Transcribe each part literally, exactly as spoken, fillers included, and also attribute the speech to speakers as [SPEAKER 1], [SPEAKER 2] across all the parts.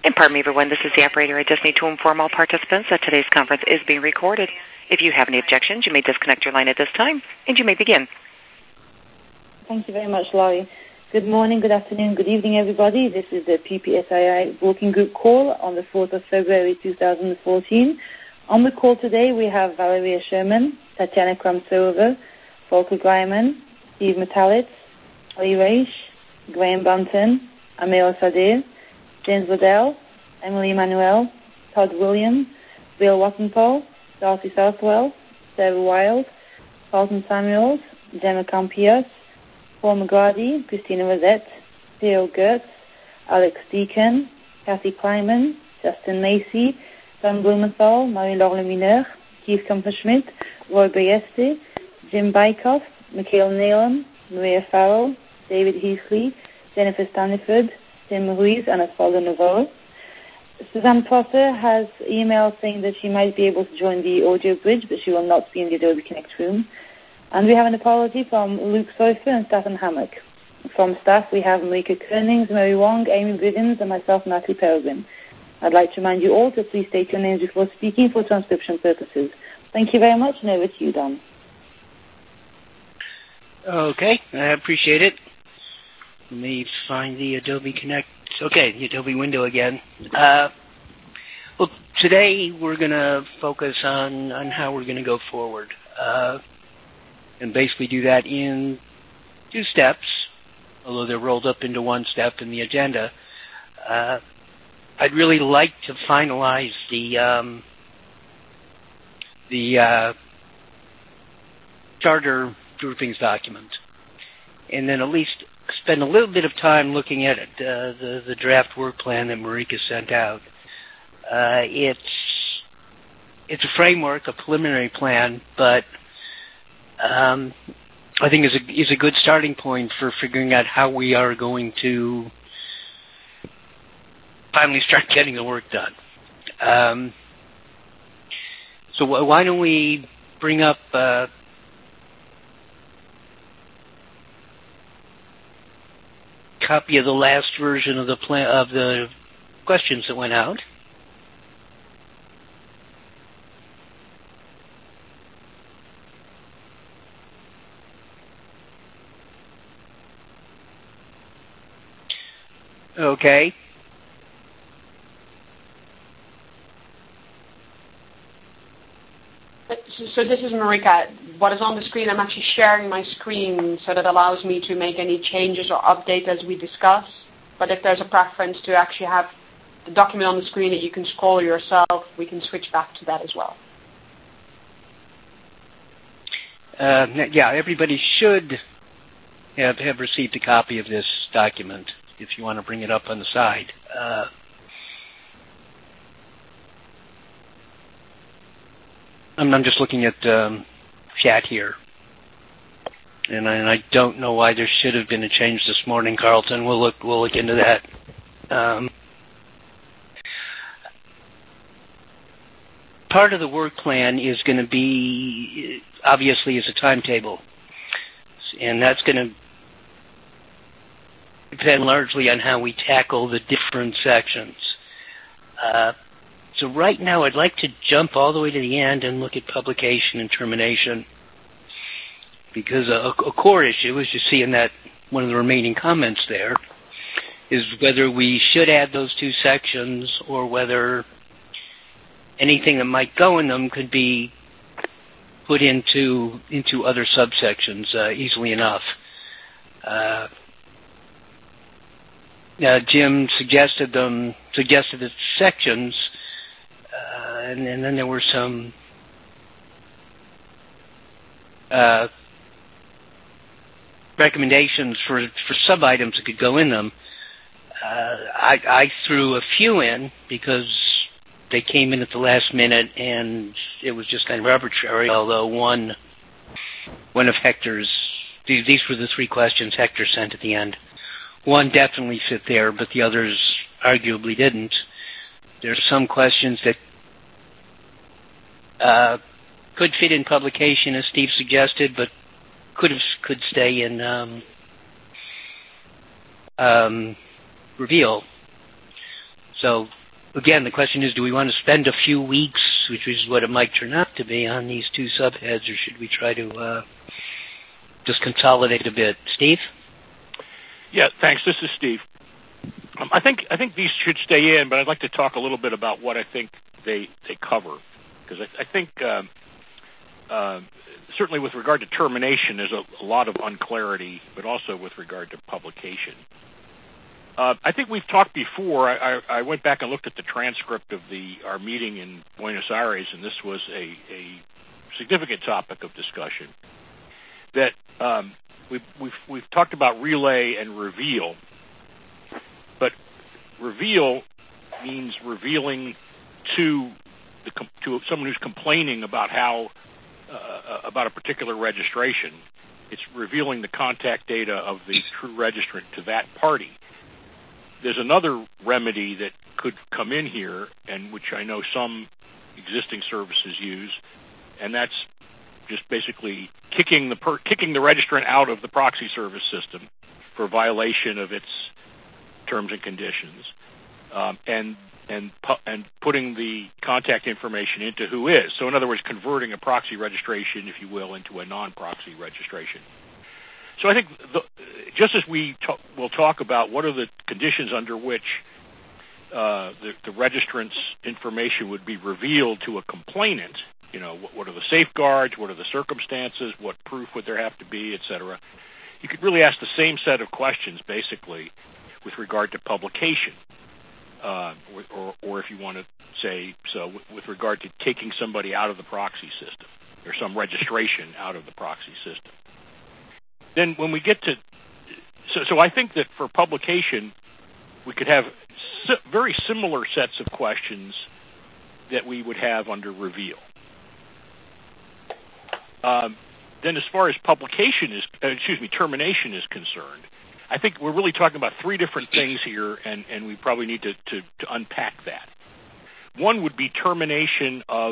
[SPEAKER 1] And pardon me, everyone, this is the operator. I just need to inform all participants that today's conference is being recorded. If you have any objections, you may disconnect your line at this time, and you may begin.
[SPEAKER 2] Thank you very much, Laurie. Good morning, good afternoon, good evening, everybody. This is the P P S I I Working Group call on the fourth of February, two thousand fourteen. On the call today, we have Valeria Sherman, Tatiana Kramsova, Volker Greiman, Steve Metalitz, Ali Raish, Graham Bunton, Amir Sadir, James Waddell, Emily Emanuel, Todd Williams, Bill Wattenpole, Darcy Southwell, Sarah Wild, Carlton Samuels, Gemma Campias, Paul McGrady, Christina Rosette, Theo Gertz, Alex Deacon, Kathy Kleiman, Justin Macy, Don Blumenthal, Marie-Laure Lemineur, Keith Kumperschmidt, Roy Bayeste, Jim Bykoff, Michael Nealon, Maria Farrell, David Heasley, Jennifer Staniford, Tim Ruiz, and Osvaldo Navarro. Suzanne Prosser has emailed saying that she might be able to join the audio bridge, but she will not be in the Adobe Connect room. And we have an apology from Luke Seufer and Stefan Hammock. From staff, we have Marika Koenings, Mary Wong, Amy Bivens, and myself, Natalie Peregrine. I'd like to remind you all to please state your names before speaking for transcription purposes. Thank you very much, and over to you, Don.
[SPEAKER 3] Okay, I appreciate it. Let me find the Adobe Connect. Okay, the Adobe window again. Uh, well, today we're going to focus on, on how we're going to go forward. Uh, and basically do that in two steps, although they're rolled up into one step in the agenda. Uh, I'd really like to finalize the um, the uh, charter groupings document, and then at least spend a little bit of time looking at it, uh, the, the draft work plan that Marika sent out. Uh, it's it's a framework, a preliminary plan, but um, I think is a is a good starting point for figuring out how we are going to finally start getting the work done. Um, so wh- why don't we bring up uh, copy of the last version of the plan of the questions that went out. Okay.
[SPEAKER 4] So this is Marika. What is on the screen, I'm actually sharing my screen so that allows me to make any changes or update as we discuss. But if there's a preference to actually have the document on the screen that you can scroll yourself, we can switch back to that as well.
[SPEAKER 3] Uh, yeah, everybody should have, have received a copy of this document if you want to bring it up on the side. Uh, I'm, I'm just looking at um, chat here. And I, and I don't know why there should have been a change this morning, Carlton. We'll look. We'll look into that. Um, part of the work plan is going to be, obviously, is a timetable, and that's going to depend largely on how we tackle the different sections. Uh, so right now, I'd like to jump all the way to the end and look at publication and termination. Because a, a core issue, as you see in that one of the remaining comments there, is whether we should add those two sections or whether anything that might go in them could be put into into other subsections uh, easily enough. Uh, uh, Jim suggested them suggested the sections, uh, and, and then there were some. Uh, recommendations for for sub items that could go in them. Uh, I, I threw a few in because they came in at the last minute, and it was just kind of arbitrary. Although one one of Hector's these, these were the three questions Hector sent at the end. One definitely fit there, but the others arguably didn't. There's some questions that uh, could fit in publication, as Steve suggested, but could have, could stay in um, um, reveal. So again, the question is, do we want to spend a few weeks, which is what it might turn out to be, on these two subheads, or should we try to uh, just consolidate a bit? Steve?
[SPEAKER 5] Yeah, thanks. This is Steve. Um, I think I think these should stay in, but I'd like to talk a little bit about what I think they they cover, because I, I think um, uh, certainly with regard to termination, there's a, a lot of unclarity, but also with regard to publication. Uh, I think we've talked before. I, I, I went back and looked at the transcript of the our meeting in Buenos Aires, and this was a, a significant topic of discussion. That um, we've, we've we've talked about relay and reveal, but reveal means revealing to the to someone who's complaining about how uh, about a particular registration. It's revealing the contact data of the true registrant to that party. There's another remedy that could come in here, and which I know some existing services use, and that's just basically kicking the per, kicking the registrant out of the proxy service system for violation of its terms and conditions, um, and and and putting the contact information into who is. So, in other words, converting a proxy registration, if you will, into a non-proxy registration. So I think the, just as we talk, we'll talk about what are the conditions under which uh, the, the registrant's information would be revealed to a complainant, you know, what, what are the safeguards, what are the circumstances, what proof would there have to be, et cetera. You could really ask the same set of questions, basically, with regard to publication, uh, or, or if you want to say so, with, with regard to taking somebody out of the proxy system or some registration out of the proxy system. Then when we get to, so, so I think that for publication, we could have si- very similar sets of questions that we would have under reveal. Um, then as far as publication is, uh, excuse me, termination is concerned, I think we're really talking about three different things here, and, and we probably need to, to, to unpack that. One would be termination of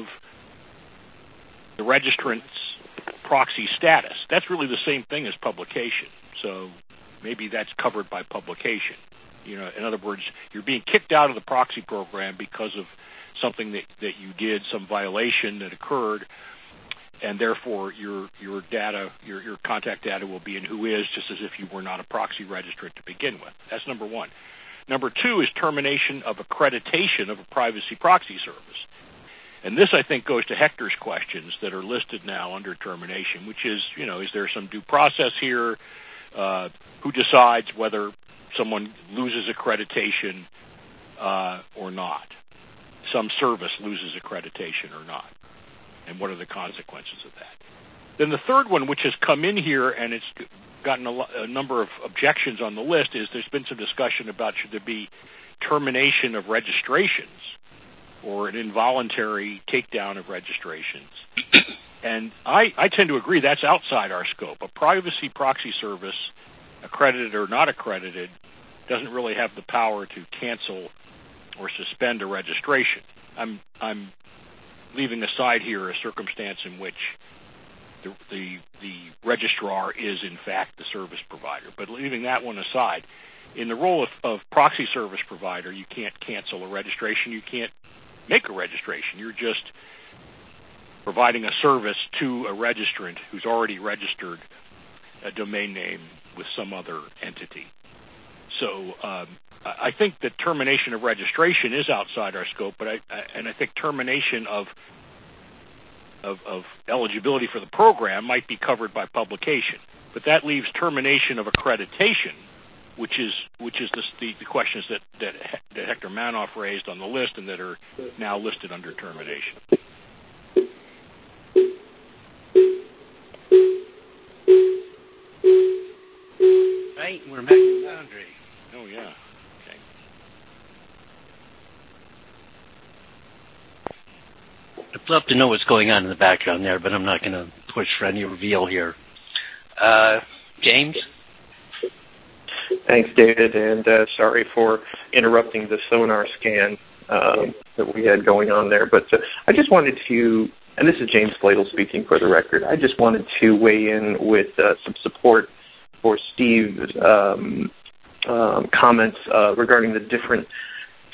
[SPEAKER 5] the registrant's proxy status. That's really the same thing as publication. So maybe that's covered by publication. You know, in other words, you're being kicked out of the proxy program because of something that, that you did, some violation that occurred, and therefore your your data, your your contact data will be in who is, just as if you were not a proxy registrant to begin with. That's number one. Number two is termination of accreditation of a privacy proxy service. And this, I think, goes to Hector's questions that are listed now under termination, which is, you know, is there some due process here? Uh, who decides whether someone loses accreditation uh, or not? Some service loses accreditation or not? And what are the consequences of that? Then the third one, which has come in here, and it's gotten a, lo- a number of objections on the list, is there's been some discussion about should there be termination of registrations or an involuntary takedown of registrations. And I, I tend to agree that's outside our scope. A privacy proxy service, accredited or not accredited, doesn't really have the power to cancel or suspend a registration. I'm, I'm leaving aside here a circumstance in which the, the, the registrar is, in fact, the service provider. But leaving that one aside, in the role of, of proxy service provider, you can't cancel a registration. You can't make a registration. You're just providing a service to a registrant who's already registered a domain name with some other entity. So um, I think that termination of registration is outside our scope, but I, I and I think termination of, of of eligibility for the program might be covered by publication. But that leaves termination of accreditation, which is which is the, the, the questions that, that that Hector Manoff raised on the list and that are now listed under termination.
[SPEAKER 3] Right, we're making the boundary.
[SPEAKER 5] Oh yeah. Okay.
[SPEAKER 3] I'd love to know what's going on in the background there, but I'm not going to push for any reveal here. Uh, James?
[SPEAKER 6] Thanks, David, and uh, sorry for interrupting the sonar scan um, that we had going on there. But uh, I just wanted to, and this is James Fladel speaking for the record, I just wanted to weigh in with uh, some support for Steve's um, um, comments uh, regarding the different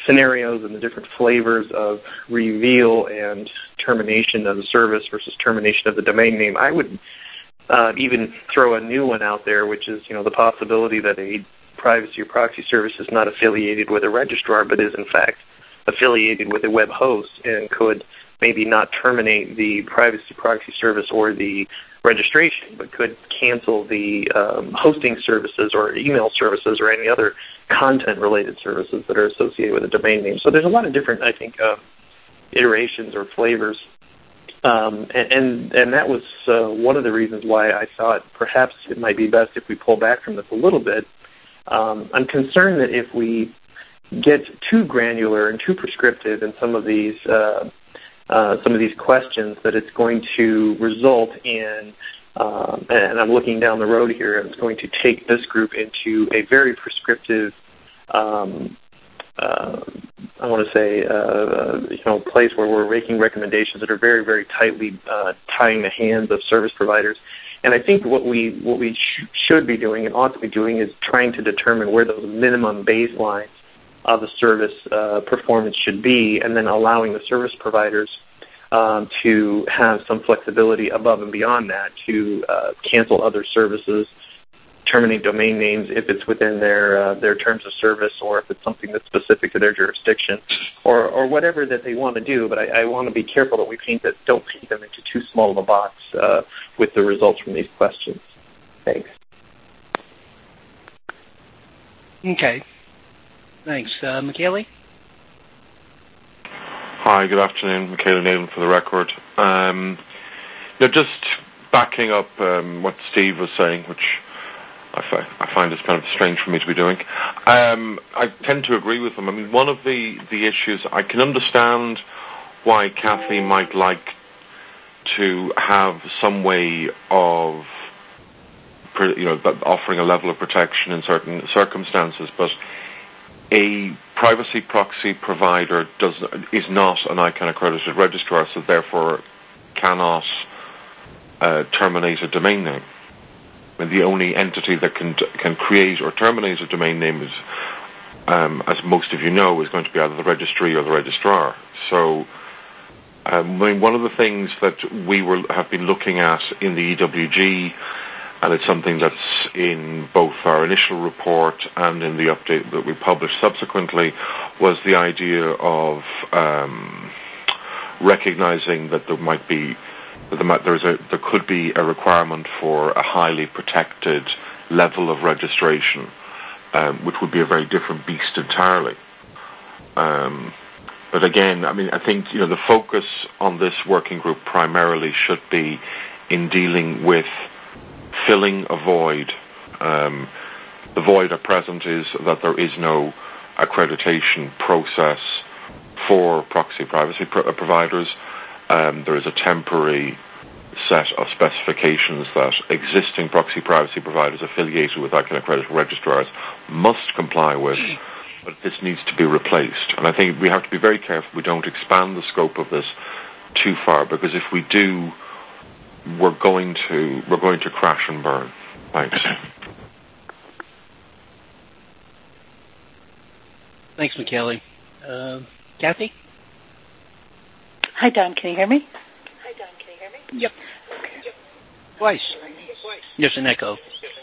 [SPEAKER 6] scenarios and the different flavors of reveal and termination of the service versus termination of the domain name, I would uh, even throw a new one out there, which is, you know, the possibility that a privacy or proxy service is not affiliated with a registrar, but is in fact affiliated with a web host and could maybe not terminate the privacy proxy service or the registration, but could cancel the um, hosting services or email services or any other content-related services that are associated with a domain name. So there's a lot of different, I think, uh, iterations or flavors. Um, and, and and that was uh, one of the reasons why I thought perhaps it might be best if we pull back from this a little bit. Um, I'm concerned that if we get too granular and too prescriptive in some of these uh, uh, some of these questions, that it's going to result in, um, and I'm looking down the road here, it's going to take this group into a very prescriptive, um, uh, I want to say, uh, you know, place where we're making recommendations that are very, very tightly uh, tying the hands of service providers. And I think what we what we sh- should be doing and ought to be doing is trying to determine where those minimum baselines of the service uh, performance should be, and then allowing the service providers um, to have some flexibility above and beyond that to uh, cancel other services, terminate domain names if it's within their uh, their terms of service, or if it's something that's specific to their jurisdiction, or or whatever that they want to do. But I, I want to be careful that we paint that don't paint them into too small of a box uh, with the results from these questions. Thanks.
[SPEAKER 3] Okay. Thanks. Uh, Michele?
[SPEAKER 7] Hi, good afternoon. Michele Nealon for the record. Um, now, just backing up um, what Steve was saying, which I, fi- I find is kind of strange for me to be doing. Um, I tend to agree with them. I mean, one of the, the issues, I can understand why Kathy might like to have some way of, you know, offering a level of protection in certain circumstances, but a privacy proxy provider does is not an ICANN accredited registrar, so therefore cannot uh, terminate a domain name. And the only entity that can can create or terminate a domain name is, um, as most of you know, is going to be either the registry or the registrar. So, um, I mean, one of the things that we were have been looking at in the E W G, and it's something that's in both our initial report and in the update that we published subsequently, was the idea of um, recognizing that there might be There's a, there could be a requirement for a highly protected level of registration, um, which would be a very different beast entirely. Um, but again, I mean, I think you know the focus on this working group primarily should be in dealing with filling a void. Um, the void at present is that there is no accreditation process for proxy privacy pro- providers. Um, there is a temporary set of specifications that existing proxy privacy providers affiliated with ICANN accredited registrars must comply with, but this needs to be replaced. And I think we have to be very careful we don't expand the scope of this too far, because if we do, we're going to we're going to crash and burn. Thanks.
[SPEAKER 3] Thanks, Michele. Uh, Kathy?
[SPEAKER 8] Hi, Don. Can you hear me?
[SPEAKER 3] Hi, Don. Can you hear me? Yep. Okay. Yep. Twice. There's an echo.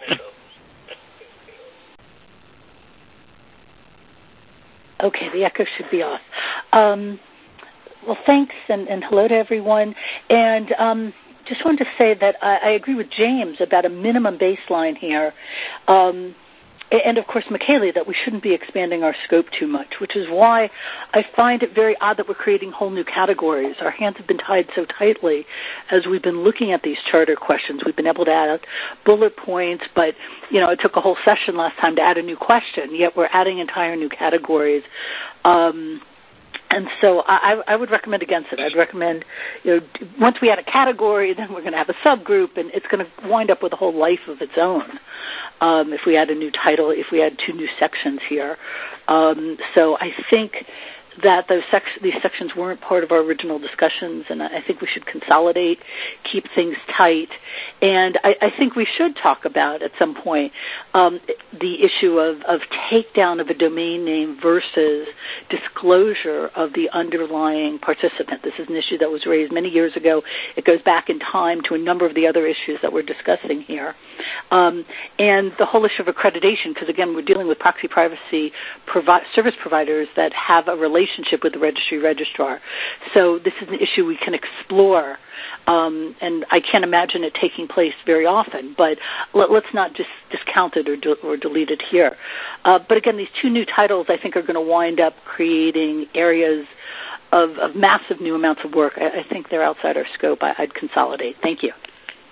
[SPEAKER 8] Okay, the echo should be off. Um, well, thanks, and, and hello to everyone. And um, just wanted to say that I, I agree with James about a minimum baseline here. Um, And, of course, Michele, that we shouldn't be expanding our scope too much, which is why I find it very odd that we're creating whole new categories. Our hands have been tied so tightly as we've been looking at these charter questions. We've been able to add bullet points, but, you know, it took a whole session last time to add a new question, yet we're adding entire new categories. Um And so I, I would recommend against it. I'd recommend, you know, once we add a category, then we're going to have a subgroup, and it's going to wind up with a whole life of its own um, if we add a new title, if we add two new sections here. Um, so I think that those sec- these sections weren't part of our original discussions, and I think we should consolidate, keep things tight, and I, I think we should talk about at some point um, the issue of, of takedown of a domain name versus disclosure of the underlying participant. This is an issue that was raised many years ago. It goes back in time to a number of the other issues that we're discussing here. Um, and the whole issue of accreditation, because again, we're dealing with proxy privacy provi- service providers that have a relationship with the registry registrar. So this is an issue we can explore, um, and I can't imagine it taking place very often, but let, let's not just discount it or, de- or delete it here. Uh, but again, these two new titles I think are going to wind up creating areas of, of massive new amounts of work. I, I think they're outside our scope. I, I'd consolidate. Thank you.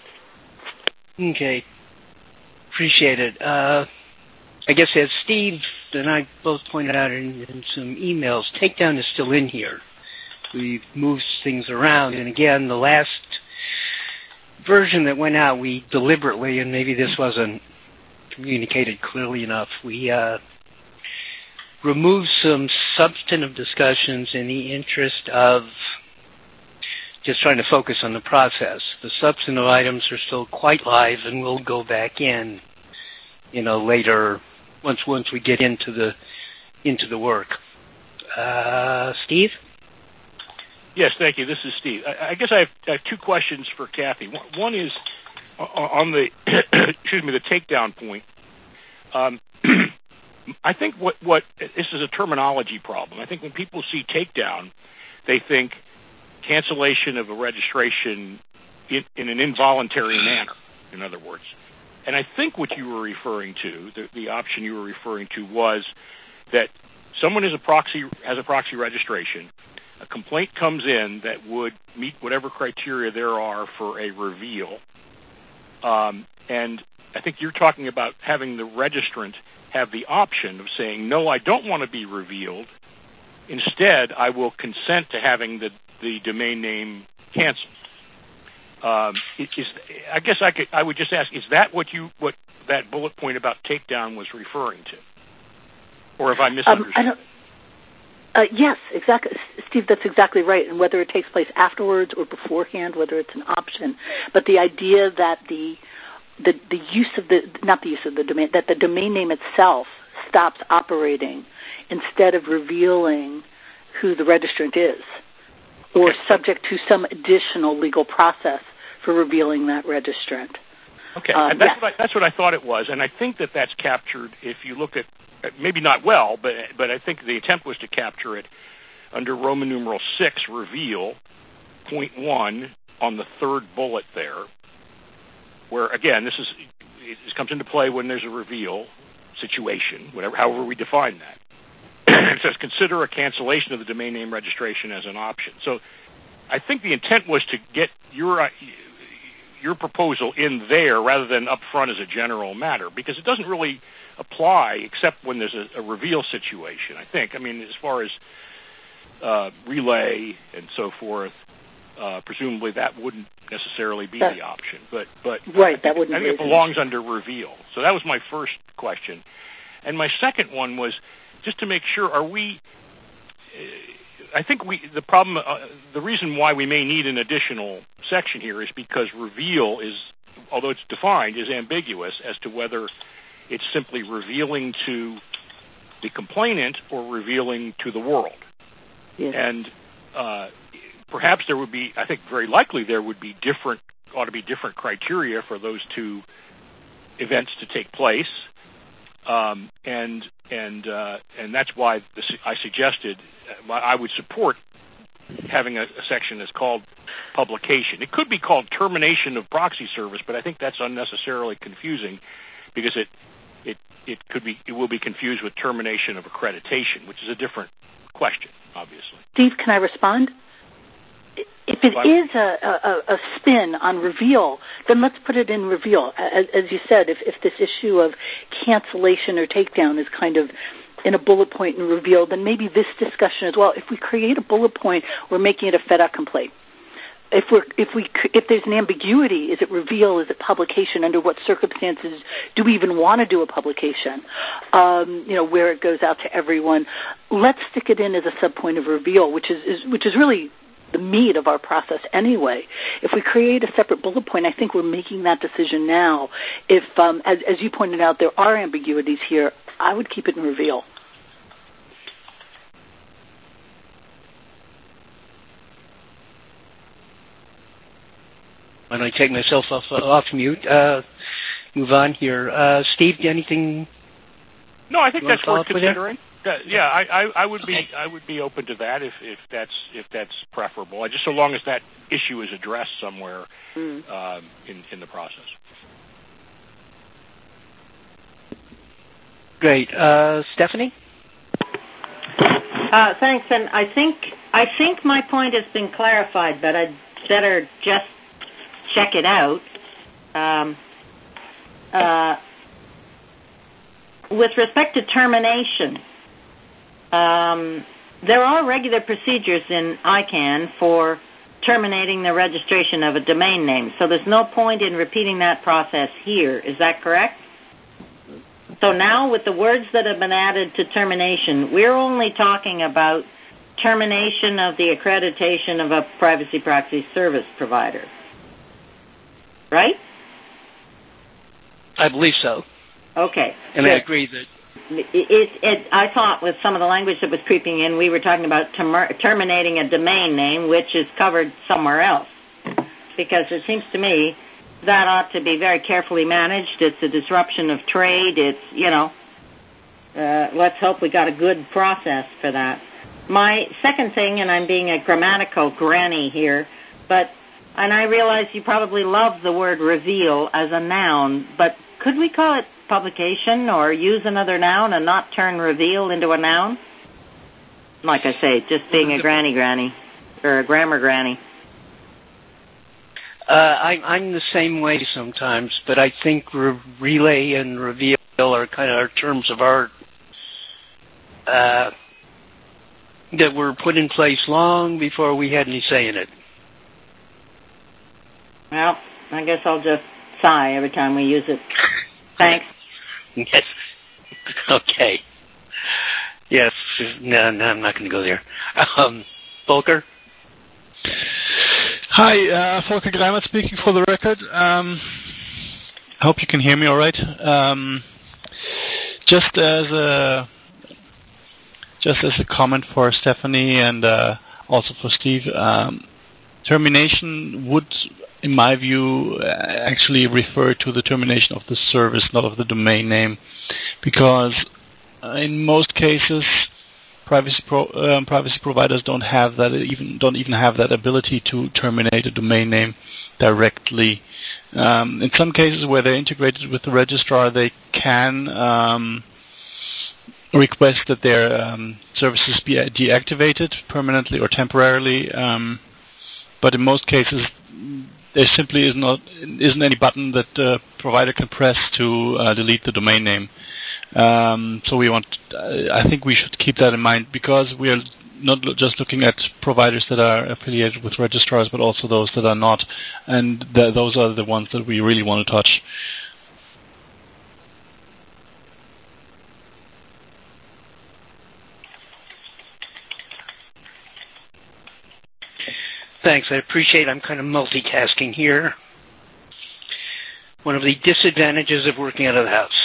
[SPEAKER 3] Okay. Appreciate it. Uh, I guess as Steve and I both pointed out in, in some emails, takedown is still in here. We've moved things around, and again, the last version that went out, we deliberately, and maybe this wasn't communicated clearly enough, we uh, removed some substantive discussions in the interest of just trying to focus on the process. The substantive items are still quite live, and we'll go back in, you know, later once once we get into the into the work. Uh, Steve?
[SPEAKER 5] Yes, thank you. This is Steve. I, I guess I have, I have two questions for Kathy. One, one is on the excuse me the takedown point. Um, I think what what this is a terminology problem. I think when people see takedown, they think cancellation of a registration in, in an involuntary manner, in other words. And I think what you were referring to, the, the option you were referring to, was that someone is a proxy, has a proxy registration, a complaint comes in that would meet whatever criteria there are for a reveal, um, and I think you're talking about having the registrant have the option of saying, no, I don't want to be revealed. Instead, I will consent to having the the domain name canceled. Um, is, I guess I could. I would just ask: is that what you what that bullet point about takedown was referring to, or have I misunderstood? Um, I don't,
[SPEAKER 8] uh, yes, exactly, Steve. That's exactly right. And whether it takes place afterwards or beforehand, whether it's an option, but the idea that the the the use of the not the use of the domain that the domain name itself stops operating instead of revealing who the registrant is, or subject to some additional legal process for revealing that registrant.
[SPEAKER 5] Okay,
[SPEAKER 8] um,
[SPEAKER 5] and that's,
[SPEAKER 8] yes.
[SPEAKER 5] what I, that's what I thought it was, and I think that that's captured, if you look at, maybe not well, but but I think the attempt was to capture it under Roman numeral six, reveal, point one, on the third bullet there, where, again, this is this comes into play when there's a reveal situation, whatever, however we define that. It says, consider a cancellation of the domain name registration as an option. So I think the intent was to get your uh, your proposal in there rather than up front as a general matter, because it doesn't really apply except when there's a, a reveal situation, I think. I mean, as far as uh, relay and so forth, uh, presumably that wouldn't necessarily be
[SPEAKER 8] that,
[SPEAKER 5] the option. But, but
[SPEAKER 8] right,
[SPEAKER 5] I think,
[SPEAKER 8] that wouldn't
[SPEAKER 5] I think it belongs under reveal. So that was my first question. And my second one was, just to make sure, are we, uh, I think we, the problem, uh, the reason why we may need an additional section here is because reveal is, although it's defined, is ambiguous as to whether it's simply revealing to the complainant or revealing to the world.
[SPEAKER 8] Yes.
[SPEAKER 5] And uh, perhaps there would be, I think very likely there would be different, ought to be different criteria for those two events to take place. Um, and and uh, and that's why this, I suggested uh, I would support having a, a section that's called publication. It could be called termination of proxy service, but I think that's unnecessarily confusing because it it it could be it will be confused with termination of accreditation, which is a different question, obviously.
[SPEAKER 8] Steve, can I respond? If it is a, a, a spin on reveal, then let's put it in reveal. As, as you said, if, if this issue of cancellation or takedown is kind of in a bullet point in reveal, then maybe this discussion as well. If we create a bullet point, we're making it a FedEx complaint. if we're if we if there's an ambiguity, is it reveal? Is it publication? Under what circumstances do we even want to do a publication? Um, you know, where it goes out to everyone. Let's stick it in as a subpoint of reveal, which is, is which is really the meat of our process anyway. If we create a separate bullet point, I think we're making that decision now. If, um, as, as you pointed out, there are ambiguities here, I would keep it in reveal.
[SPEAKER 3] When I take myself off, uh, off mute, uh, move on here. Uh, Steve, anything?
[SPEAKER 5] No, I think that's worth considering.
[SPEAKER 3] That,
[SPEAKER 5] yeah, I, I, I would be I would be open to that if, if that's if that's preferable. Just so long as that issue is addressed somewhere mm. um, in in the process.
[SPEAKER 3] Great, uh, Stephanie.
[SPEAKER 9] Uh, thanks, and I think I think my point has been clarified, but I'd better just check it out. Um, uh, with respect to termination. Um, there are regular procedures in I CANN for terminating the registration of a domain name, so there's no point in repeating that process here. Is that correct? So now with the words that have been added to termination, we're only talking about termination of the accreditation of a privacy proxy service provider. Right?
[SPEAKER 3] I believe so.
[SPEAKER 9] Okay.
[SPEAKER 3] And
[SPEAKER 9] good.
[SPEAKER 3] I agree that
[SPEAKER 9] It, it, it, I thought with some of the language that was creeping in, we were talking about ter- terminating a domain name, which is covered somewhere else. Because it seems to me that ought to be very carefully managed. It's a disruption of trade. It's, you know, uh, let's hope we got a good process for that. My second thing, and I'm being a grammatical granny here, but, and I realize you probably love the word reveal as a noun, but could we call it publication or use another noun and not turn reveal into a noun? Like I say, just being a granny granny or a grammar granny.
[SPEAKER 3] Uh, I, I'm the same way sometimes, but I think re- relay and reveal are kind of our terms of art uh, that were put in place long before we had any say in it.
[SPEAKER 9] Well, I guess I'll just sigh every time we use it. Thanks.
[SPEAKER 3] Yes. Okay. Yes. No, no, I'm not going to go there. Um, Volker?
[SPEAKER 10] Hi, uh, Volker Greimer speaking for the record. Um, I hope you can hear me all right. Um, just as a just as a comment for Stephanie and uh, also for Steve, um, termination would, in my view, actually refer to the termination of the service, not of the domain name, because uh, in most cases, privacy pro, um, privacy providers don't have that even don't even have that ability to terminate a domain name directly. Um, in some cases, where they're integrated with the registrar, they can um, request that their um, services be deactivated permanently or temporarily. Um, but in most cases, there simply is not isn't any button that the provider can press to uh, delete the domain name. Um, so we want, uh, I think we should keep that in mind, because we are not lo- just looking at providers that are affiliated with registrars, but also those that are not, and th- those are the ones that we really want to touch.
[SPEAKER 3] Thanks. I appreciate I'm kind of multitasking here. One of the disadvantages of working out of the house.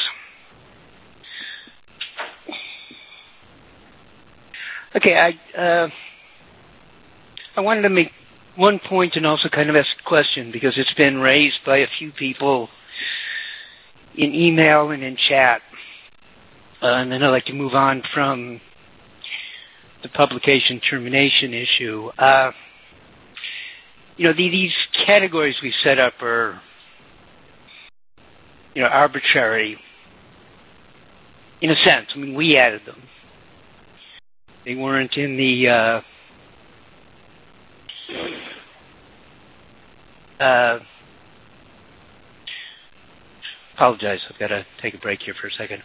[SPEAKER 3] Okay, I uh, I wanted to make one point and also kind of ask a question, because it's been raised by a few people in email and in chat. Uh, and then I'd like to move on from the publication termination issue. Uh, you know, the, these categories we set up are, you know, arbitrary in a sense. I mean, we added them. They weren't in the uh, uh, apologize, I've got to take a break here for a second.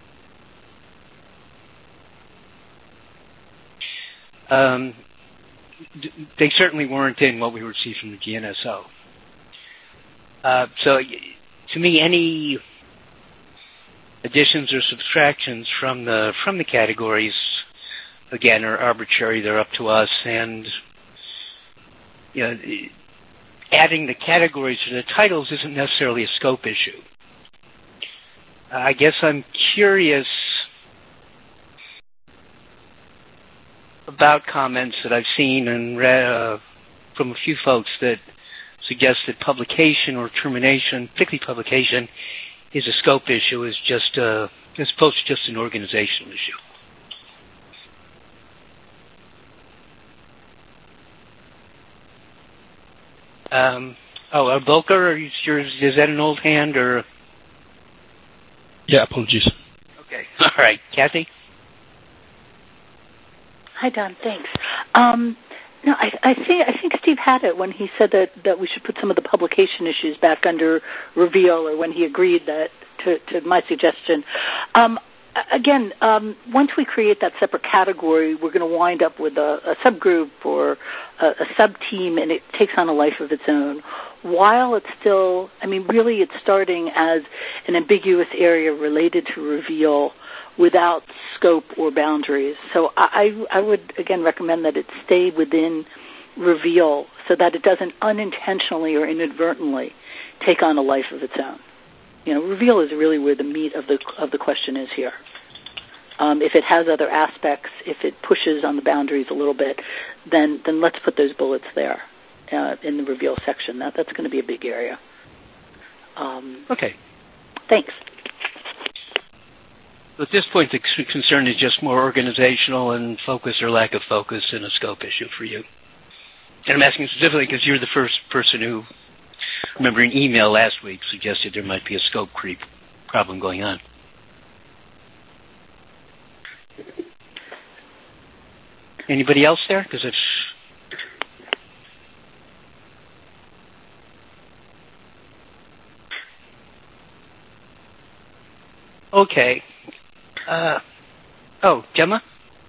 [SPEAKER 3] Um, they certainly weren't in what we received from the G N S O. Uh, so, to me, any additions or subtractions from the from the categories, again, are arbitrary. They're up to us, and you know, adding the categories to the titles isn't necessarily a scope issue. Uh, I guess I'm curious about comments that I've seen and read uh, from a few folks that suggest that publication or termination, particularly publication, is a scope issue, is just uh, as opposed to just an organizational issue. Um, oh, uh, Volker, are you sure, is that an old hand or?
[SPEAKER 10] Yeah, apologies.
[SPEAKER 3] Okay, all right, Kathy.
[SPEAKER 8] Hi, Don. Thanks. Um, no, I, I think I think Steve had it when he said that, that we should put some of the publication issues back under reveal, or when he agreed that to, to my suggestion. Um, again, um, once we create that separate category, we're going to wind up with a, a subgroup or a, a sub-team, and it takes on a life of its own. While it's still, I mean, really it's starting as an ambiguous area related to reveal without scope or boundaries. So I, I would, again, recommend that it stay within reveal so that it doesn't unintentionally or inadvertently take on a life of its own. You know, reveal is really where the meat of the of the question is here. Um, if it has other aspects, if it pushes on the boundaries a little bit, then then let's put those bullets there uh, in the reveal section. That that's going to be a big area. Um,
[SPEAKER 3] okay.
[SPEAKER 8] Thanks.
[SPEAKER 3] At this point, the concern is just more organizational and focus or lack of focus and a scope issue for you. And I'm asking specifically because you're the first person who, remember an email last week, suggested there might be a scope creep problem going on. Anybody else there? Because it's... Okay. Uh, oh, Gemma?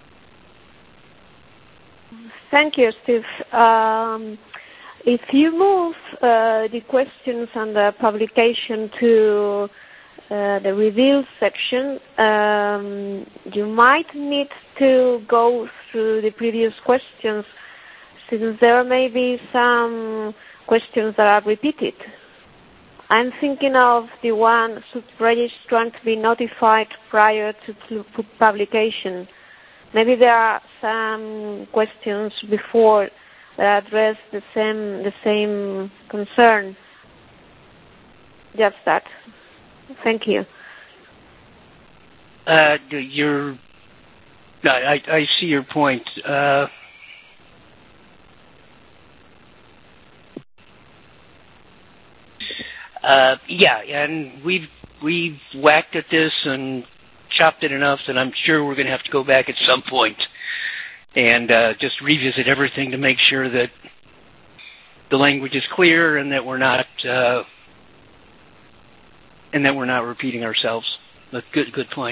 [SPEAKER 11] Thank you, Steve. Um, if you move uh, the questions on the publication to uh, the reveal section, um, you might need to go through the previous questions, since there may be some questions that are repeated. I'm thinking of the one, should registrant be notified prior to publication? Maybe there are some questions before that address the same the same concern. Just that. Thank you.
[SPEAKER 3] Uh, you're, I, I see your point. Uh, Uh, yeah, and we've we've whacked at this and chopped it enough that I'm sure we're going to have to go back at some point and uh, just revisit everything to make sure that the language is clear and that we're not uh, and that we're not repeating ourselves. But good, good point.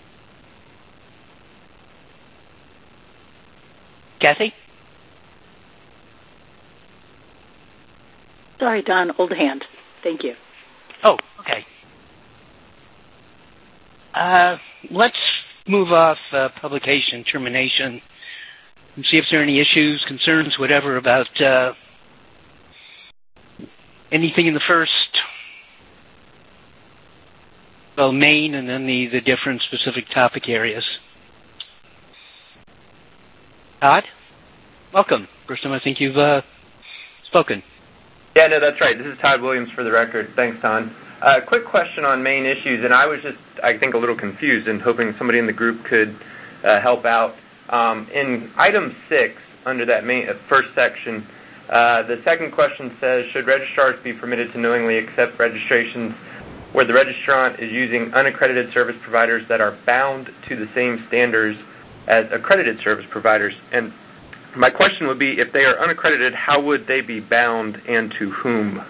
[SPEAKER 3] Kathy?
[SPEAKER 8] Sorry, Don, old hand. Thank you.
[SPEAKER 3] Oh, okay. Uh, let's move off uh, publication termination and see if there are any issues, concerns, whatever, about uh, anything in the first, well, main and then the, the different specific topic areas. Todd? Welcome. First time I think you've uh, spoken.
[SPEAKER 12] Yeah, no, that's right. This is Todd Williams for the record. Thanks, Don. Uh, quick question on main issues, and I was just, I think, a little confused and hoping somebody in the group could uh, help out. Um, in item six, under that main, uh, first section, uh, the second question says, should registrars be permitted to knowingly accept registrations where the registrant is using unaccredited service providers that are bound to the same standards as accredited service providers? And my question would be, if they are unaccredited, how would they be bound and to whom?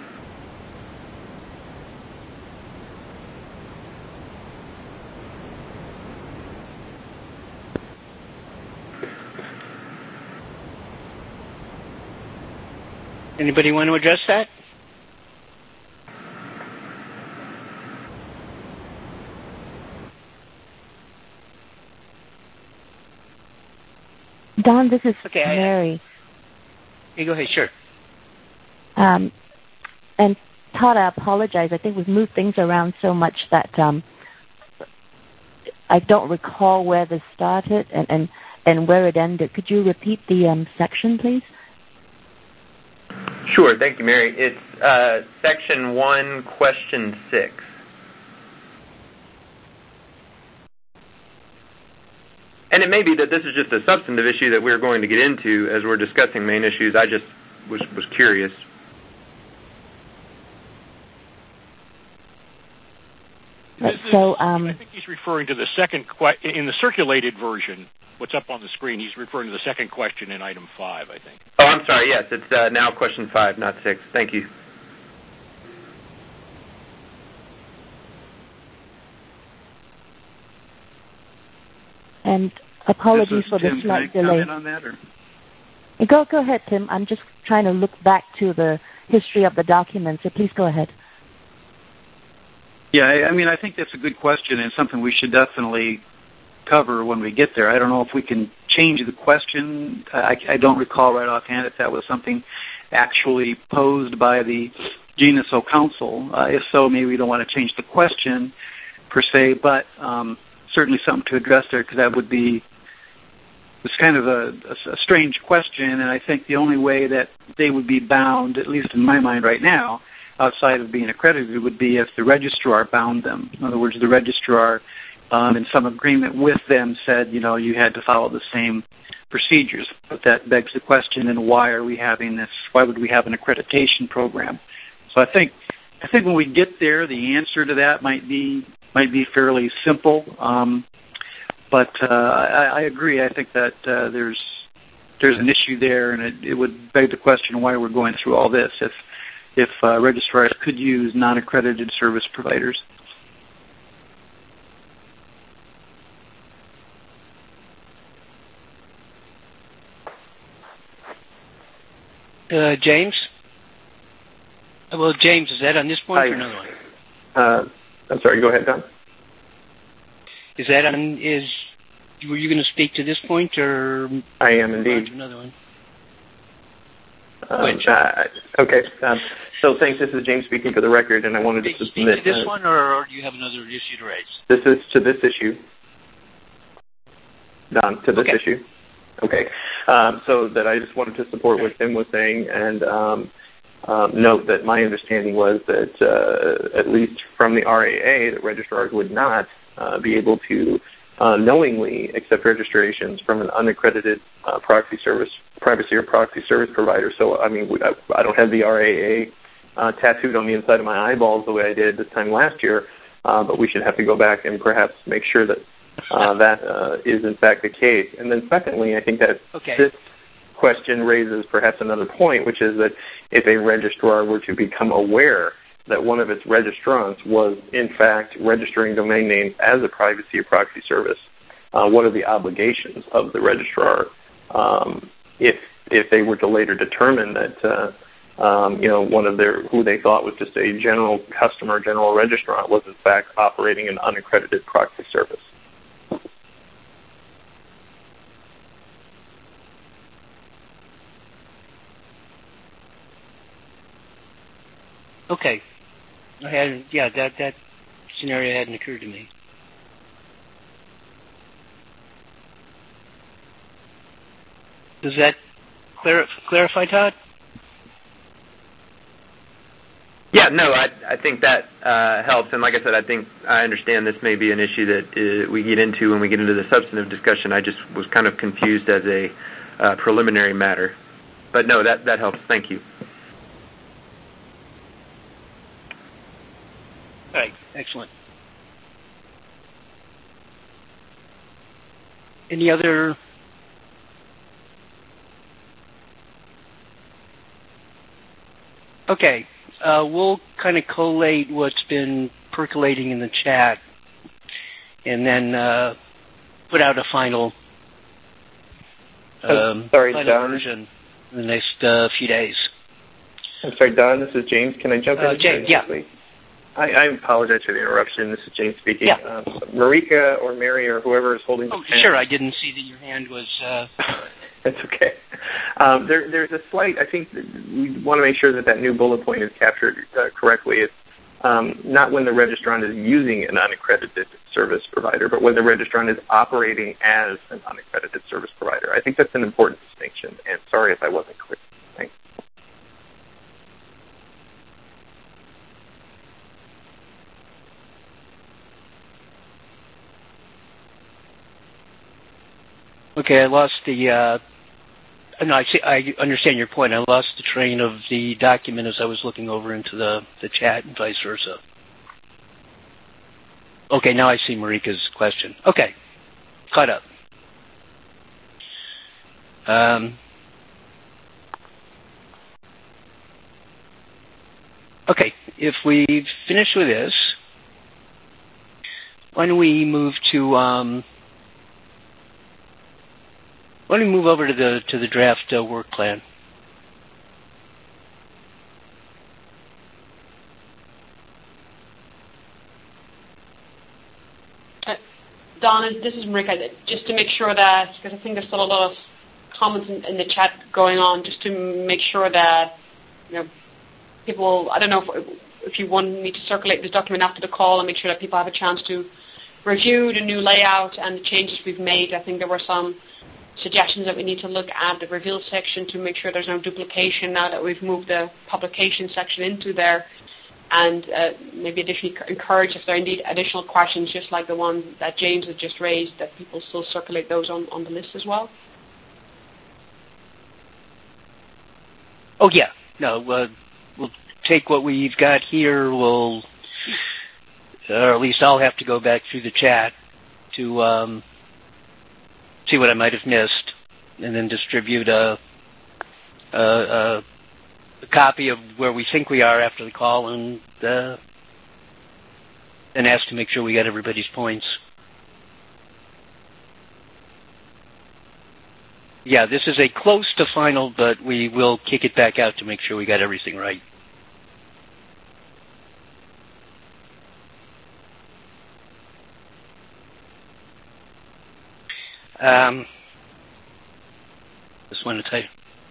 [SPEAKER 3] Anybody want to address that?
[SPEAKER 13] Don, this is
[SPEAKER 3] okay,
[SPEAKER 13] Mary.
[SPEAKER 3] I, hey, go ahead, sure.
[SPEAKER 13] Um, and Todd, I apologize. I think we've moved things around so much that um, I don't recall where this started and, and, and where it ended. Could you repeat the um, section, please?
[SPEAKER 12] Sure. Thank you, Mary. It's uh, section one, question six. And it may be that this is just a substantive issue that we're going to get into as we're discussing main issues. I just was, was curious.
[SPEAKER 5] This
[SPEAKER 13] so,
[SPEAKER 5] is,
[SPEAKER 13] um,
[SPEAKER 5] I think he's referring to the second, que- in the circulated version, what's up on the screen, he's referring to the second question in item five, I think.
[SPEAKER 12] Oh, I'm sorry. Yes, it's uh, now question five, not six. Thank you.
[SPEAKER 13] And apologies for the
[SPEAKER 14] Tim,
[SPEAKER 13] slight
[SPEAKER 14] can I
[SPEAKER 13] delay.
[SPEAKER 14] comment on that, or?
[SPEAKER 13] Go, go ahead, Tim. I'm just trying to look back to the history of the document, so please go ahead.
[SPEAKER 14] Yeah, I, I mean, I think that's a good question and something we should definitely cover when we get there. I don't know if we can change the question. I, I don't recall right offhand if that was something actually posed by the G N S O Council. Uh, if so, maybe we don't want to change the question per se, but um, certainly something to address there, because that would be it's kind of a, a, a strange question, and I think the only way that they would be bound, at least in my mind right now, outside of being accredited, would be if the registrar bound them. In other words, the registrar, um, in some agreement with them, said, you know, you had to follow the same procedures. But that begs the question, then why are we having this? Why would we have an accreditation program? So I think I think when we get there, the answer to that might be might be fairly simple. Um, but uh, I, I agree. I think that uh, there's there's an issue there, and it, it would beg the question why we're going through all this if if uh, registrars could use non-accredited service providers.
[SPEAKER 3] Uh, James? Well, James, is that on this point
[SPEAKER 6] Hi.
[SPEAKER 3] or another one?
[SPEAKER 6] Uh, I'm sorry, go ahead, Don.
[SPEAKER 3] Is that on, is, were you going to speak to this point, or?
[SPEAKER 6] I am indeed.
[SPEAKER 3] To another one?
[SPEAKER 6] Um, uh, okay, um, so thanks, this is James speaking for the record, and I wanted to
[SPEAKER 3] Did you
[SPEAKER 6] submit...
[SPEAKER 3] speak to this
[SPEAKER 6] uh,
[SPEAKER 3] one, or, or do you have another issue to raise?
[SPEAKER 6] This is to this issue. Don, to this
[SPEAKER 3] okay.
[SPEAKER 6] issue. Okay. Um, so that I just wanted to support what Tim was saying and um, um, note that my understanding was that uh, at least from the R A A, that registrars would not uh, be able to uh, knowingly accept registrations from an unaccredited uh, proxy service, privacy or proxy service provider. So, I mean, I, I don't have the R A A uh, tattooed on the inside of my eyeballs the way I did this time last year, uh, but we should have to go back and perhaps make sure that Uh, that uh, is in fact the case. And then secondly, I think that
[SPEAKER 3] okay.
[SPEAKER 6] this question raises perhaps another point, which is that if a registrar were to become aware that one of its registrants was in fact registering domain names as a privacy or proxy service, uh, what are the obligations of the registrar um, if if they were to later determine that uh, um, you know one of their who they thought was just a general customer, general registrant was in fact operating an unaccredited proxy service?
[SPEAKER 3] Okay. I had, yeah, that, that scenario hadn't occurred to me. Does that clar- clarify, Todd?
[SPEAKER 12] Yeah, no, I, I think that uh, helps. And like I said, I think I understand this may be an issue that uh, we get into when we get into the substantive discussion. I just was kind of confused as a uh, preliminary matter. But no, that, that helps. Thank you.
[SPEAKER 3] All right, excellent. Any other? Okay, uh, we'll kind of collate what's been percolating in the chat and then uh, put out a final, um,
[SPEAKER 6] Sorry,
[SPEAKER 3] final
[SPEAKER 6] John.
[SPEAKER 3] version in the next uh, few days.
[SPEAKER 6] I'm sorry, Don, this is James. Can I jump
[SPEAKER 3] uh,
[SPEAKER 6] in?
[SPEAKER 3] James, yeah.
[SPEAKER 6] I, I apologize for the interruption. This is James speaking.
[SPEAKER 3] Yeah.
[SPEAKER 6] Um, Marika or Mary or whoever is holding the
[SPEAKER 3] oh,
[SPEAKER 6] pen.
[SPEAKER 3] Sure, I didn't see that your hand was... Uh...
[SPEAKER 6] That's okay. Um, there, there's a slight, I think we want to make sure that that new bullet point is captured uh, correctly. It's um, not when the registrant is using an unaccredited service provider, but when the registrant is operating as an unaccredited service provider. I think that's an important distinction, and sorry if I wasn't clear. Thanks.
[SPEAKER 3] Okay, I lost the... Uh... No, I see. I understand your point. I lost the train of the document as I was looking over into the, the chat and vice versa. Okay, now I see Marika's question. Okay, caught up. Um, okay, if we finish with this, why don't we move to... Um, Why don't we move over to the to the draft uh, work plan?
[SPEAKER 4] Uh, Donna, this is Marika. Just to make sure that, because I think there's still a lot of comments in, in the chat going on, just to make sure that, you know, people, I don't know if, if you want me to circulate this document after the call and make sure that people have a chance to review the new layout and the changes we've made. I think there were some suggestions that we need to look at the reveal section to make sure there's no duplication now that we've moved the publication section into there, and uh, maybe additionally encourage if there are indeed additional questions just like the one that James has just raised, that people still circulate those on, on the list as well.
[SPEAKER 3] Oh yeah, no, uh, we'll take what we've got here, we'll, or at least I'll have to go back through the chat to um, see what I might have missed, and then distribute a, a, a, a copy of where we think we are after the call, and uh, and ask to make sure we got everybody's points. Yeah, this is a close to final, but we will kick it back out to make sure we got everything right. Um, just want to tell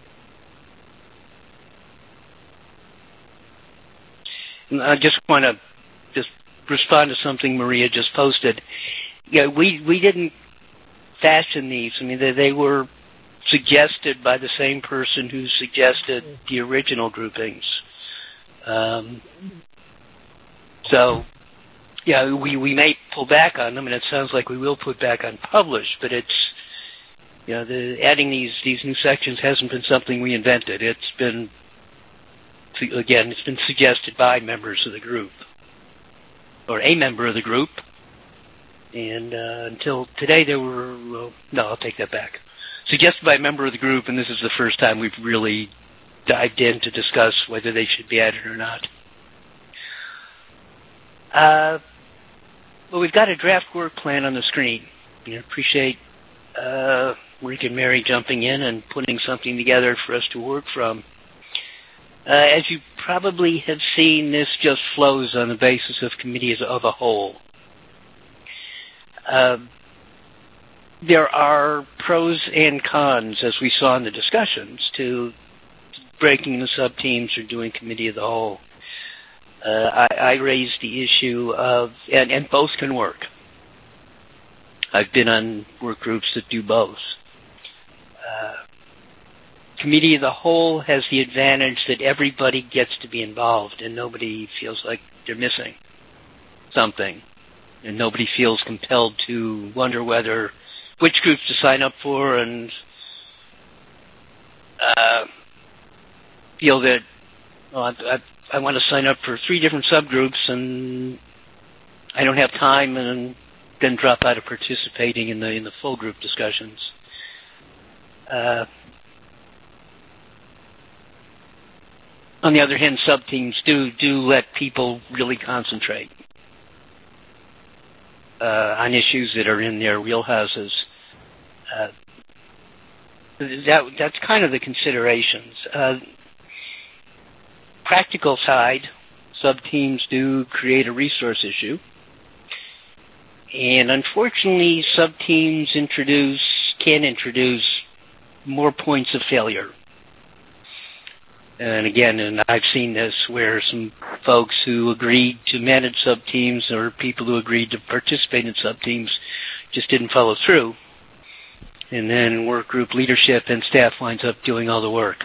[SPEAKER 3] you. I just want to just respond to something Maria just posted. Yeah, we we didn't fashion these. I mean, they, they were suggested by the same person who suggested the original groupings. Um, so. Yeah, we, we may pull back on them, and it sounds like we will put back on publish, but it's, you know, the, adding these, these new sections hasn't been something we invented. It's been, again, it's been suggested by members of the group, or a member of the group, and uh, until today there were, well, no, I'll take that back. Suggested by a member of the group, and this is the first time we've really dived in to discuss whether they should be added or not. Uh, Well, we've got a draft work plan on the screen. I appreciate uh, Rick and Mary jumping in and putting something together for us to work from. Uh, as you probably have seen, this just flows on the basis of committees of a whole. Uh, there are pros and cons, as we saw in the discussions, to breaking the sub-teams or doing committee of the whole. Uh, I, I raised the issue of, and, and both can work. I've been on work groups that do both. Uh, committee of the whole has the advantage that everybody gets to be involved and nobody feels like they're missing something. And nobody feels compelled to wonder whether, which groups to sign up for, and uh, feel that, well, I, I I want to sign up for three different subgroups and I don't have time, and then drop out of participating in the in the full group discussions. Uh, on the other hand, sub-teams do, do let people really concentrate uh, on issues that are in their wheelhouses. Uh, that, that's kind of the considerations. Uh, practical side, sub-teams do create a resource issue. And unfortunately, sub-teams introduce, can introduce more points of failure. And again, and I've seen this where some folks who agreed to manage sub-teams or people who agreed to participate in sub-teams just didn't follow through. And then work group leadership and staff winds up doing all the work.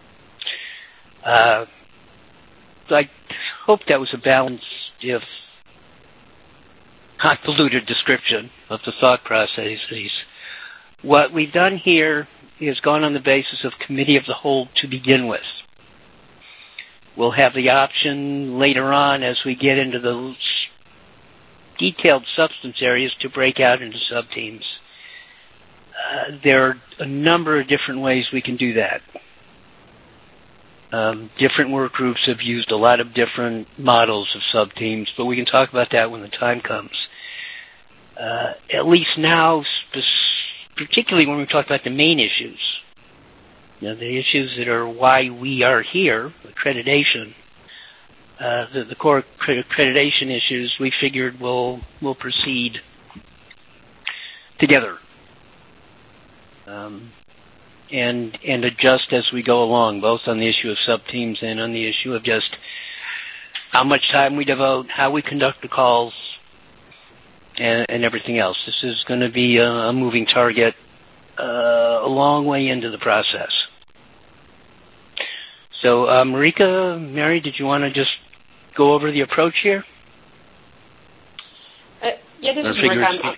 [SPEAKER 3] Uh, I hope that was a balanced, if convoluted description of the thought processes. What we've done here is gone on the basis of committee of the whole to begin with. We'll have the option later on as we get into the detailed substance areas to break out into sub-teams. Uh, there are a number of different ways we can do that. Um, different work groups have used a lot of different models of sub-teams, but we can talk about that when the time comes. Uh, at least now, particularly when we talk about the main issues, you know, the issues that are why we are here, accreditation, uh, the, the core accreditation issues, we figured will will proceed together um, and and adjust as we go along, both on the issue of sub-teams and on the issue of just how much time we devote, how we conduct the calls, and, and everything else. This is going to be a, a moving target uh, a long way into the process. So, uh, Marika, Mary, did you want to just go over the approach here?
[SPEAKER 4] Uh, yeah, this is Marika. I'm,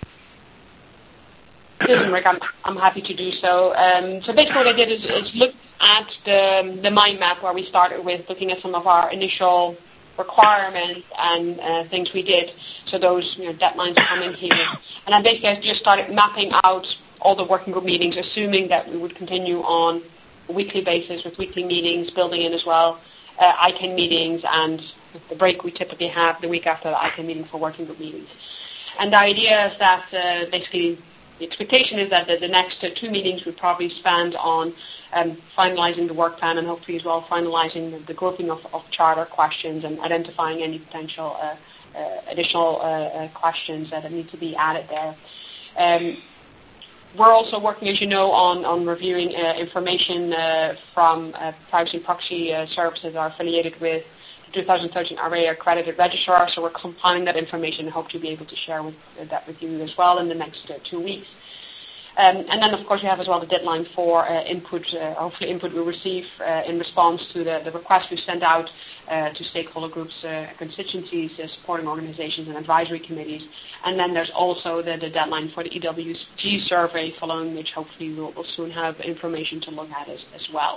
[SPEAKER 4] this is Marika. I'm, I'm happy to do so. Um, so basically what I did is, is look at the, the mind map where we started with looking at some of our initial requirements and uh, things we did. So those you know, deadlines come in here. And I basically just started mapping out all the working group meetings, assuming that we would continue on a weekly basis with weekly meetings, building in as well uh, I C A N meetings and the break we typically have the week after the I C A N meeting for working group meetings. And the idea is that uh, basically the expectation is that the, the next uh, two meetings would probably spend on um, finalizing the work plan and hopefully as well finalizing the, the grouping of, of charter questions and identifying any potential uh, uh, additional uh, uh, questions that need to be added there. Um, We're also working, as you know, on, on reviewing uh, information uh, from uh, privacy and proxy uh, services that are affiliated with the two thousand thirteen R A accredited registrar. So we're compiling that information and hope to be able to share with, uh, that with you as well in the next uh, two weeks. Um, and then, of course, we have as well the deadline for uh, input, uh, hopefully input we receive uh, in response to the, the request we send out uh, to stakeholder groups, uh, constituencies, uh, supporting organizations, and advisory committees. And then there's also the, the deadline for the E W G survey, following which hopefully we'll, we'll soon have information to look at as, as well.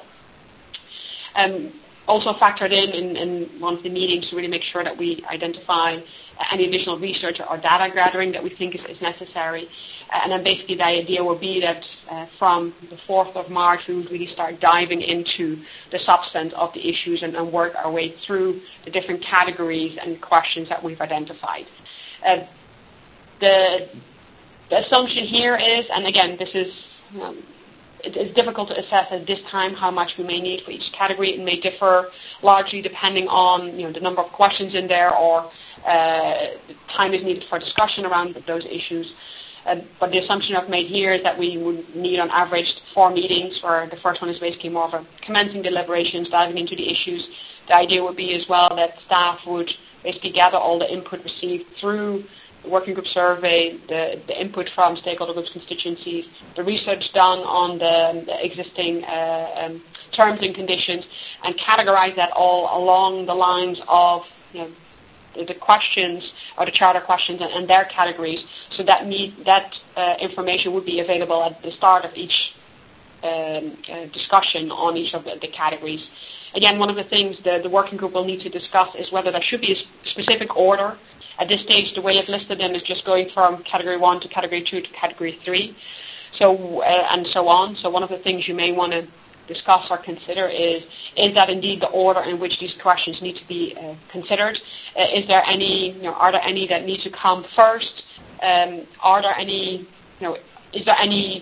[SPEAKER 4] Um, also factored in, in in one of the meetings to really make sure that we identify any additional research or data gathering that we think is, is necessary. And then basically the idea will be that uh, from the fourth of March, we would really start diving into the substance of the issues and, and work our way through the different categories and questions that we've identified. Uh, the, the assumption here is, and again, this is, um, it, it's difficult to assess at this time how much we may need for each category. It may differ largely depending on you know, the number of questions in there or uh, the time is needed for discussion around those issues. Uh, but the assumption I've made here is that we would need on average four meetings, where the first one is basically more of a commencing deliberations, diving into the issues. The idea would be as well that staff would basically gather all the input received through the working group survey, the, the input from stakeholder groups, constituencies, the research done on the, the existing uh, um, terms and conditions, and categorize that all along the lines of you know, the questions or the charter questions and, and their categories, so that need, that uh, information would be available at the start of each um, uh, discussion on each of the, the categories. Again, one of the things the, the working group will need to discuss is whether there should be a specific order. At this stage, the way I've listed them is just going from category one to category two to category three, so uh, and so on. So one of the things you may want to discuss or consider is, is that indeed the order in which these questions need to be uh, considered? Uh, is there any, you know, are there any that need to come first? Um, are there any, you know, is there any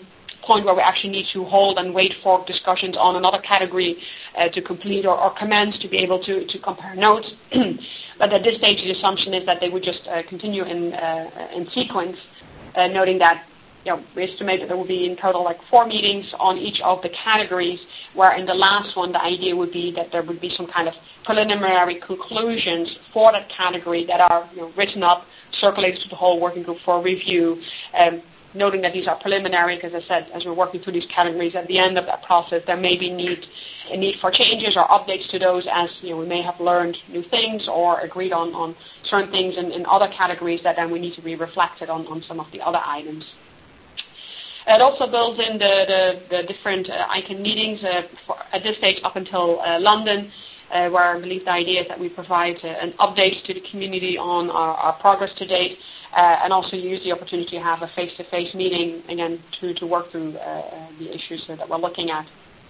[SPEAKER 4] point where we actually need to hold and wait for discussions on another category uh, to complete or, or commence to be able to, to compare notes. But at this stage, the assumption is that they would just uh, continue in, uh, in sequence, uh, noting that you know, we estimate that there will be in total like four meetings on each of the categories, where in the last one, the idea would be that there would be some kind of preliminary conclusions for that category that are you know, written up, circulated to the whole working group for review, um, noting that these are preliminary, because as I said, as we're working through these categories, at the end of that process, there may be need, a need for changes or updates to those, as you know, we may have learned new things or agreed on, on certain things in, in other categories that then we need to be reflected on, on some of the other items. It also builds in the, the, the different uh, I C A N meetings uh, for, at this stage up until uh, London, uh, where I believe the idea is that we provide uh, an update to the community on our, our progress to date, uh, and also use the opportunity to have a face-to-face meeting, again, to, to work through uh, the issues that we're looking at.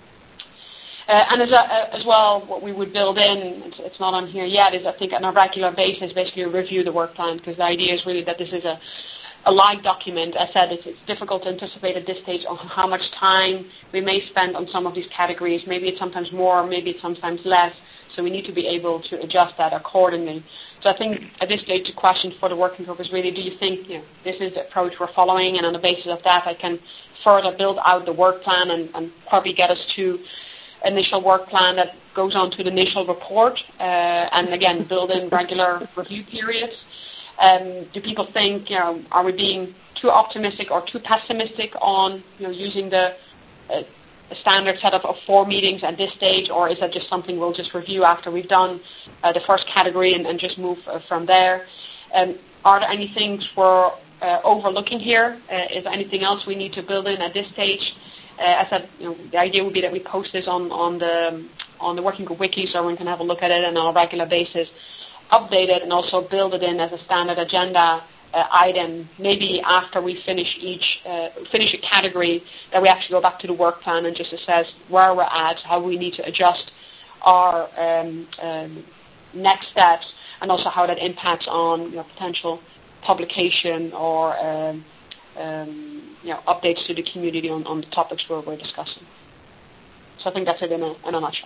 [SPEAKER 4] Uh, and as, a, as well, what we would build in, it's, it's not on here yet, is I think on a regular basis, basically review the work plan, because the idea is really that this is a a live document. As I said, it's, it's difficult to anticipate at this stage on how much time we may spend on some of these categories. Maybe it's sometimes more, maybe it's sometimes less, so we need to be able to adjust that accordingly. So I think at this stage the question for the working group is really, do you think you know, this is the approach we're following, and on the basis of that I can further build out the work plan and, and probably get us to initial work plan that goes on to the initial report, uh, and again build in regular review periods. Um, do people think, you know, are we being too optimistic or too pessimistic on, you know, using the uh, standard setup of four meetings at this stage, or is that just something we'll just review after we've done uh, the first category and, and just move uh, from there? Um, are there any things we're uh, overlooking here? Uh, is there anything else we need to build in at this stage? Uh, as I said, you know, the idea would be that we post this on, on the on the working group wiki so everyone can have a look at it and on a regular basis. Update it and also build it in as a standard agenda uh, item. Maybe after we finish each uh, finish a category, that we actually go back to the work plan and just assess where we're at, how we need to adjust our um, um, next steps, and also how that impacts on you know, potential publication or um, um, you know, updates to the community on, on the topics we're, we're discussing. So I think that's it in a, in a nutshell.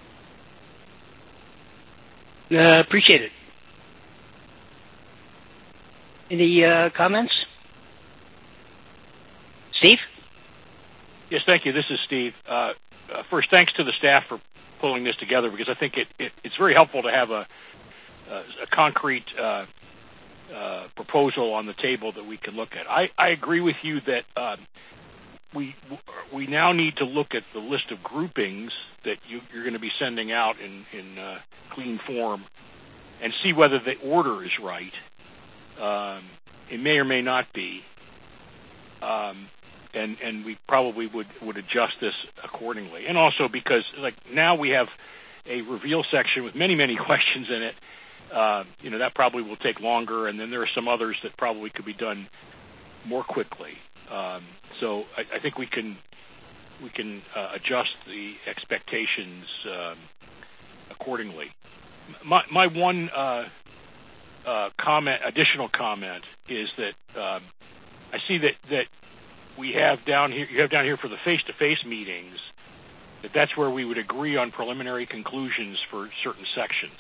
[SPEAKER 3] Uh, appreciate it. Any uh, comments? Steve?
[SPEAKER 5] Yes, thank you. This is Steve. Uh, uh, first, thanks to the staff for pulling this together, because I think it, it, it's very helpful to have a, a, a concrete uh, uh, proposal on the table that we can look at. I, I agree with you that uh, we we now need to look at the list of groupings that you, you're going to be sending out in, in uh, clean form and see whether the order is right. Um, it may or may not be. Um, and, and we probably would, would adjust this accordingly. And also because like now we have a reveal section with many, many questions in it. Uh, you know, that probably will take longer, and then there are some others that probably could be done more quickly. Um, so I, I think we can we can uh, adjust the expectations um, accordingly. My, my one uh, uh, comment, additional comment, is that um, I see that, that we have down here. You have down here for the face-to-face meetings that that's where we would agree on preliminary conclusions for certain sections.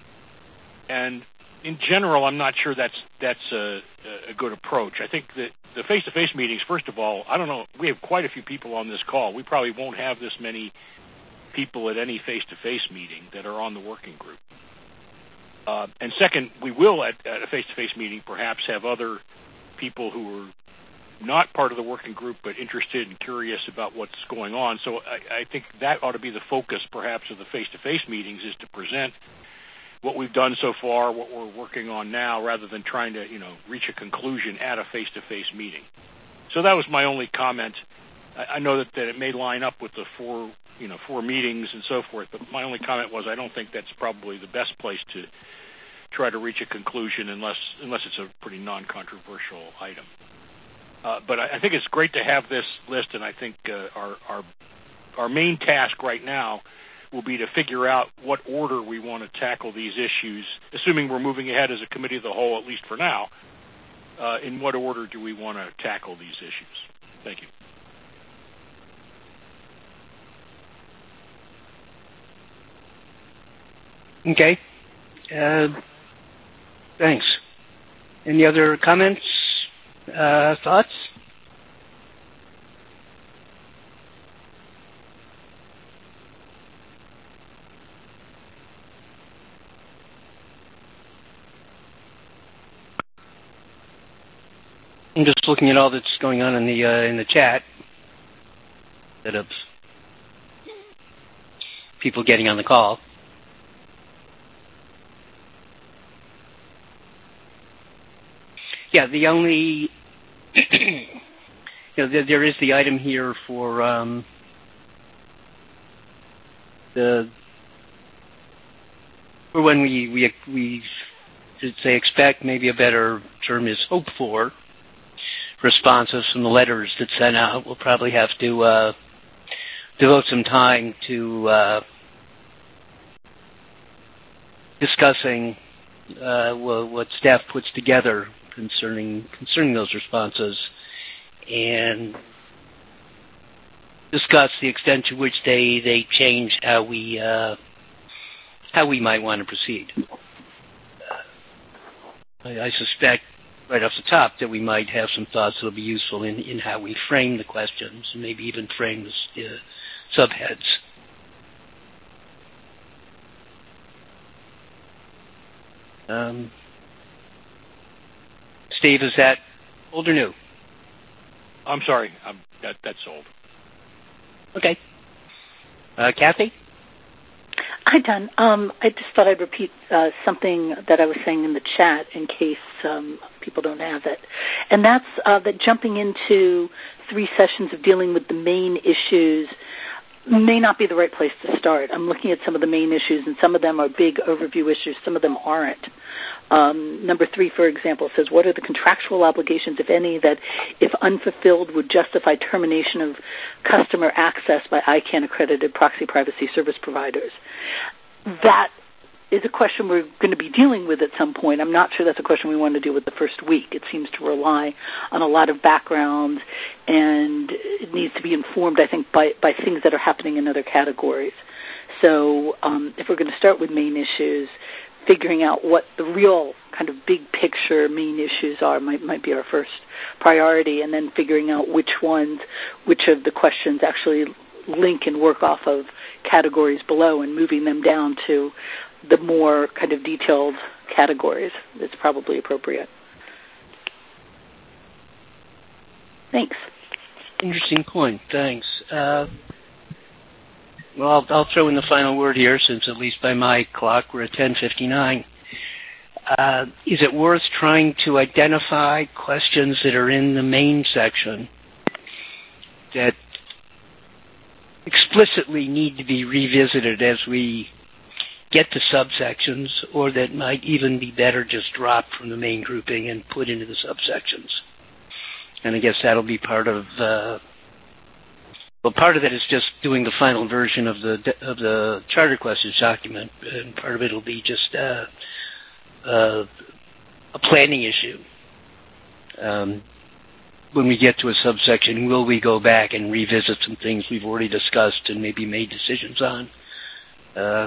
[SPEAKER 5] And in general, I'm not sure that's that's a, a good approach. I think that the face-to-face meetings, first of all, I don't know, we have quite a few people on this call. We probably won't have this many people at any face-to-face meeting that are on the working group. Uh, and second, we will at, at a face-to-face meeting perhaps have other people who are not part of the working group but interested and curious about what's going on. So I, I think that ought to be the focus perhaps of the face-to-face meetings, is to present what we've done so far, what we're working on now, rather than trying to, you know, reach a conclusion at a face-to-face meeting. So that was my only comment. I, I know that, that it may line up with the four, you know, four meetings and so forth, but my only comment was I don't think that's probably the best place to try to reach a conclusion unless unless it's a pretty non-controversial item. Uh, but I, I think it's great to have this list, and I think uh, our, our our main task right now will be to figure out what order we want to tackle these issues, assuming we're moving ahead as a committee of the whole, at least for now. Uh, in what order do we want to tackle these issues? Thank you.
[SPEAKER 3] Okay. Uh, thanks. Any other comments, uh, thoughts? I'm just looking at all that's going on in the uh, in the chat. Instead of people getting on the call. Yeah, the only you know there, there is the item here for um, the for when we we we should say expect, maybe a better term is hope for responses from the letters that sent out. We'll probably have to uh, devote some time to uh, discussing uh, what staff puts together concerning concerning those responses, and discuss the extent to which they they change how we uh, how we might want to proceed. Uh, I, I suspect right off the top that we might have some thoughts that will be useful in, in how we frame the questions and maybe even frame the uh, subheads. Um, Steve, is that old or new?
[SPEAKER 5] I'm sorry, I'm, that, that's old.
[SPEAKER 3] Okay. Uh, Kathy?
[SPEAKER 8] Hi, Don. Um, I just thought I'd repeat uh, something that I was saying in the chat in case um, people don't have it. And that's uh, that jumping into three sessions of dealing with the main issues may not be the right place to start. I'm looking at some of the main issues, and some of them are big overview issues. Some of them aren't. Um, number three, for example, says, what are the contractual obligations, if any, that, if unfulfilled, would justify termination of customer access by I CANN-accredited proxy privacy service providers? That is a question we're going to be dealing with at some point. I'm not sure that's a question we want to deal with the first week. It seems to rely on a lot of background, and it needs to be informed, I think, by, by things that are happening in other categories. So um, if we're going to start with main issues, figuring out what the real kind of big picture main issues are might, might be our first priority, and then figuring out which ones, which of the questions actually link and work off of categories below and moving them down to the more kind of detailed categories is probably appropriate. Thanks.
[SPEAKER 3] Interesting point. Thanks. Uh, well, I'll, I'll throw in the final word here, since at least by my clock we're at ten fifty-nine. Uh, is it worth trying to identify questions that are in the main section that explicitly need to be revisited as we get to subsections, or that might even be better just dropped from the main grouping and put into the subsections? And I guess that'll be part of, uh, well, part of it is just doing the final version of the of the charter questions document, and part of it will be just uh, uh, a planning issue. Um, when we get to a subsection, will we go back and revisit some things we've already discussed and maybe made decisions on? Uh,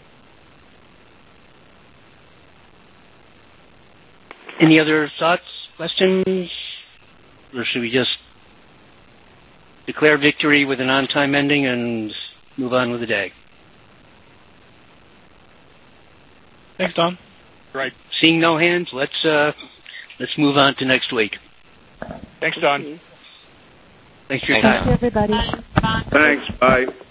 [SPEAKER 3] any other thoughts, questions? Or should we just declare victory with an on-time ending and move on with the day?
[SPEAKER 10] Thanks, Don.
[SPEAKER 5] Right.
[SPEAKER 3] Seeing no hands, let's uh, let's move on to next week.
[SPEAKER 5] Thanks, Don.
[SPEAKER 3] Thanks for your time.
[SPEAKER 13] Thanks, everybody.
[SPEAKER 4] Bye.
[SPEAKER 15] Thanks. Bye.